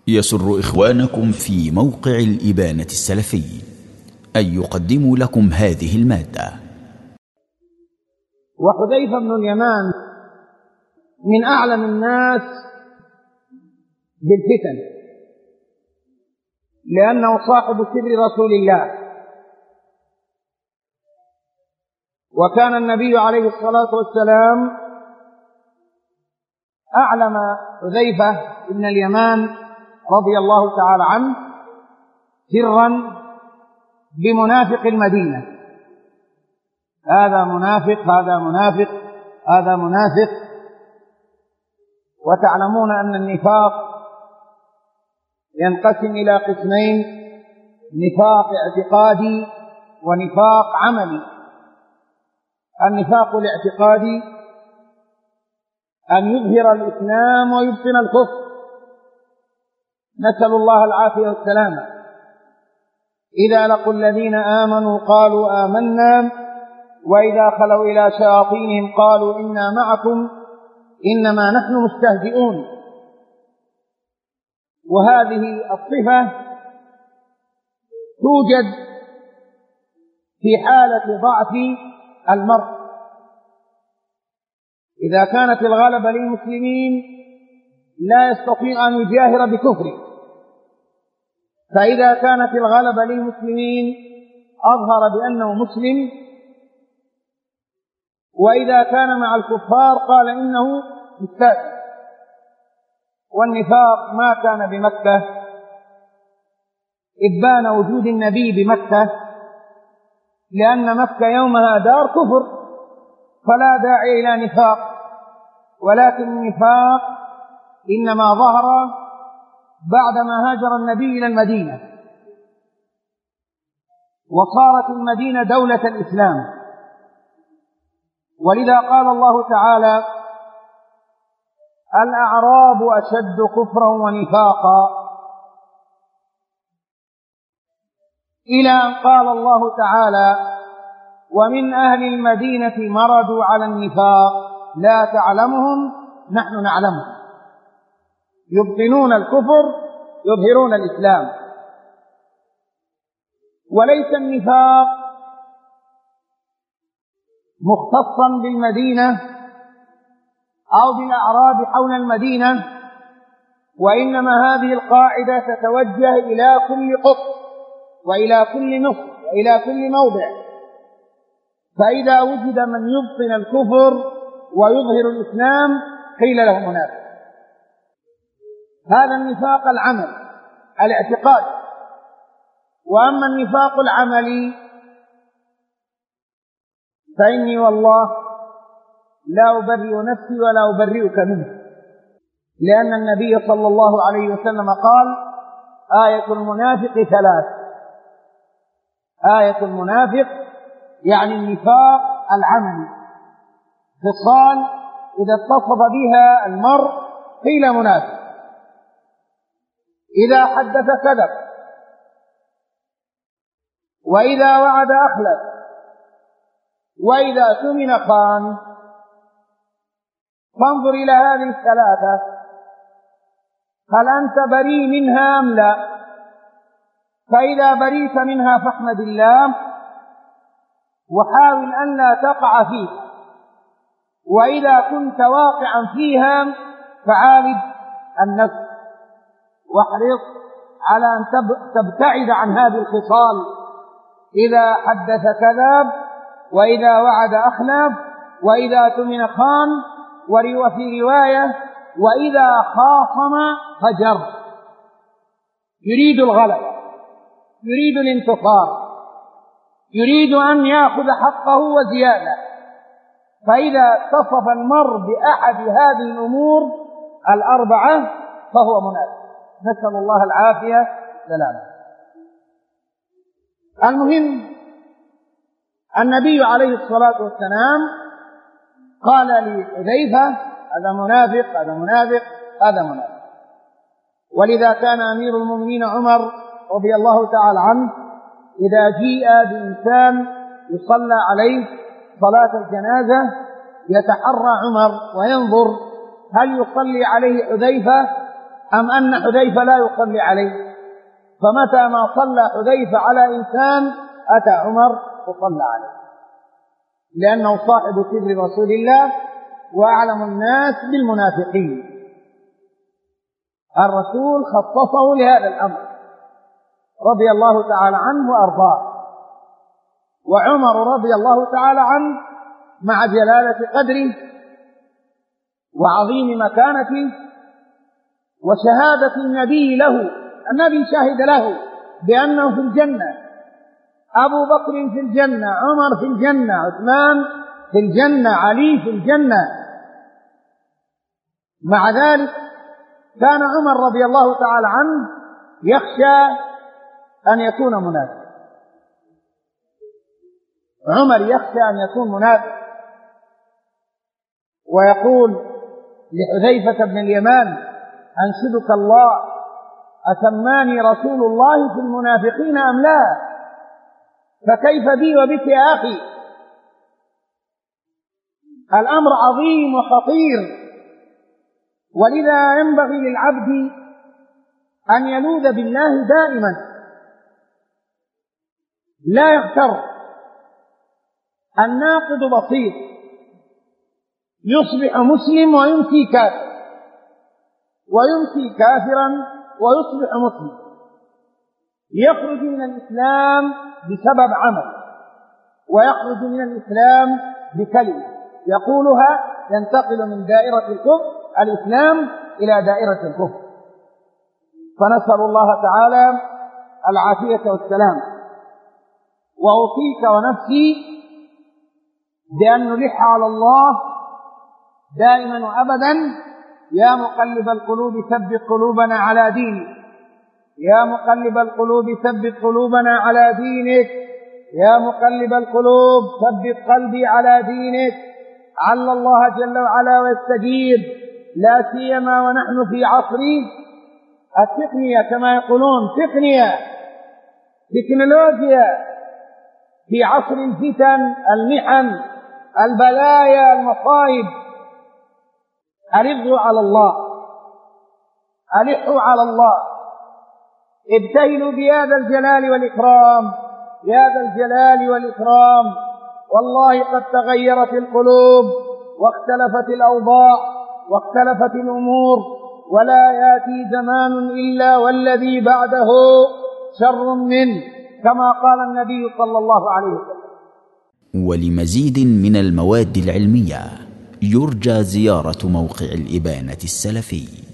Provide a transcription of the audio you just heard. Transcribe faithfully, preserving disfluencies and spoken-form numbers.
يسر إخوانكم في موقع الإبانة السلفي أن يقدموا لكم هذه المادة. وحذيفة بن اليمان من أعلم الناس بالفتن، لأنه صاحب سر رسول الله، وكان النبي عليه الصلاة والسلام أعلم حذيفة بن اليمان رضي الله تعالى عنه سرا بمنافق المدينة. هذا منافق هذا منافق هذا منافق. وتعلمون أن النفاق ينقسم إلى قسمين: نفاق اعتقادي ونفاق عملي. النفاق الاعتقادي أن يظهر الإسلام ويبطن الكفر، نسأل الله العافية والسلامة. إذا لقوا الذين آمنوا قالوا آمنا وإذا خلوا إلى شياطينهم قالوا إنا معكم إنما نحن مستهزئون. وهذه الصفة توجد في حالة ضعف المرء. إذا كانت الغلبة للمسلمين لا يستطيع أن يجاهر بكفره، فإذا كانت الغلبة للمسلمين أظهر بأنه مسلم، وإذا كان مع الكفار قال إنه مستهزئ. والنفاق ما كان بمكة، إذ بان وجود النبي بمكة، لأن مكة يومها دار كفر، فلا داعي إلى نفاق. ولكن النفاق إنما ظهر بعدما هاجر النبي إلى المدينة وصارت المدينة دولة الإسلام. ولذا قال الله تعالى: الأعراب أشد كفرا ونفاقا، إلى أن قال الله تعالى: ومن أهل المدينة مردوا على النفاق لا تعلمهم نحن نعلمهم، يبطنون الكفر يظهرون الإسلام. وليس النفاق مختصا بالمدينة أو بالأعراب حول المدينة، وإنما هذه القاعدة تتوجه إلى كل قطب وإلى كل نصف وإلى كل موضع. فإذا وجد من يبطن الكفر ويظهر الإسلام قيل له منافق. هذا النفاق العمل الاعتقاد. وأما النفاق العملي فإني والله لا أبرئ نفسي ولا أبرئك منه، لأن النبي صلى الله عليه وسلم قال: آية المنافق ثلاث. آية المنافق يعني النفاق العملي، خصال إذا اتصف بها المرء قيل منافق. إذا حدث كذب، وإذا وعد أخلف، وإذا اؤتمن خان. فانظر إلى هذه الثلاثة، هل أنت بريء منها أم لا؟ فإذا بريت منها فاحمد الله وحاول أن لا تقع فيها، وإذا كنت واقعا فيها فعالج النفس واحرص على أن تبتعد عن هذه الخصال. إذا حدث كذب، وإذا وعد أخلف، وإذا اؤتمن خان، وفي رواية وإذا خاصم فجر. يريد الغلبة، يريد الانتصار، يريد أن يأخذ حقه وزيادة. فإذا اتصف المرء بأحد هذه الأمور الأربعة فهو منافق، نسأل الله العافية والسلامة. المهم، النبي عليه الصلاة والسلام قال لحذيفة: هذا منافق هذا منافق هذا منافق. ولذا كان أمير المؤمنين عمر رضي الله تعالى عنه إذا جيء بإنسان يصلى عليه صلاة الجنازة يتحرى عمر وينظر هل يصلي عليه حذيفة أم أن حذيفة لا يصلي عليه؟ فمتى ما صلى حذيفة على إنسان أتى عمر وصلى عليه، لأنه صاحب سر رسول الله وأعلم الناس بالمنافقين. الرسول خصصه لهذا الأمر رضي الله تعالى عنه وأرضاه. وعمر رضي الله تعالى عنه مع جلالة قدره وعظيم مكانته وشهادة النبي له، النبي شهد له بأنه في الجنة، أبو بكر في الجنة، عمر في الجنة، عثمان في الجنة، علي في الجنة. مع ذلك كان عمر رضي الله تعالى عنه يخشى أن يكون منافق. عمر يخشى أن يكون منافق، ويقول لحذيفة بن اليمان: أنشدك الله، أسماني رسول الله في المنافقين أم لا؟ فكيف بي وبك يا أخي؟ الأمر عظيم وخطير، ولذا ينبغي للعبد أن يلوذ بالله دائما، لا يغتر. الناقد بسيط، يصبح مسلم ويمسي كافر، ويمسي كافرا ويصبح مسلم، يخرج من الإسلام بسبب عمل، ويخرج من الإسلام بكلمة يقولها، ينتقل من دائرة الكفر الإسلام إلى دائرة الكفر. فنسأل الله تعالى العافية والسلام. وأوصيك ونفسي بأن نلح على الله دائما وأبدا: يا مقلب القلوب ثبت قلوبنا على دينك، يا مقلب القلوب ثبت قلوبنا على دينك، يا مقلب القلوب ثبت قلبي على دينك. عل الله جل وعلا ويستجيب، لا سيما ونحن في عصر التقنية كما يقولون، تقنية، تكنولوجيا، في عصر الفتن، المحن، البلايا، المصائب. ألظوا على الله، ألحوا على الله، ابتهلوا بهذا الجلال والإكرام، بهذا الجلال والإكرام. والله قد تغيرت القلوب واختلفت الأوضاع واختلفت الأمور، ولا يأتي زمان إلا والذي بعده شر منه، كما قال النبي صلى الله عليه وسلم. ولمزيد من المواد العلمية يرجى زيارة موقع الإبانة السلفي.